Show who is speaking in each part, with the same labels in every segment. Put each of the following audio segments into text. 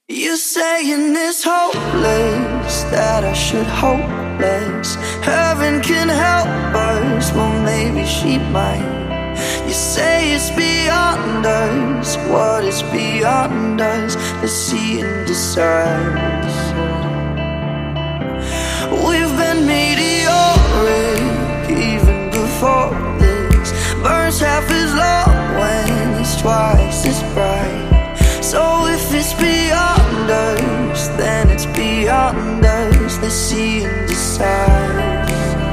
Speaker 1: You saying it's hopeless, that I should hope less. Heaven can help us, well maybe she might. You say it's beyond us, what is beyond us? Let's see and decide. We've been meteoric even before this. Burns half as long when it's twice as bright. So if it's beyond us, then it's beyond us. Let's see and decide.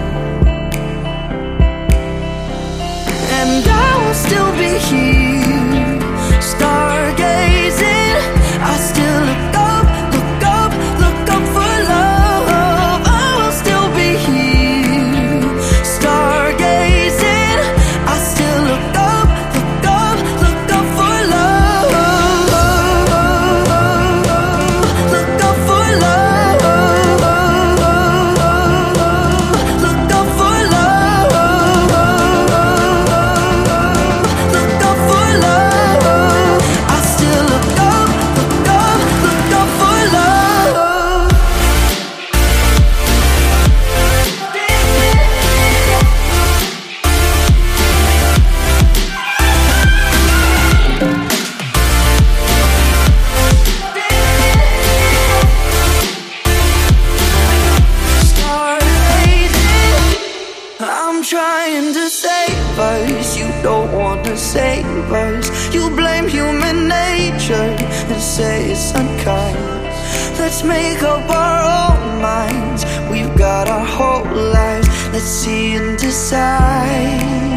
Speaker 1: And I will still be here, stargazing. I still look up, look up, look up for love. I will still be here, stargazing. I still look up, look up, look up for love. Look up for love. Look up for love. Look up for love. I still look up, look up, look up for love. I'm trying to save us, you don't wanna save us. You blame human nature and say it's unkind. Let's make up our own minds, we've got our whole lives. Let's see and decide.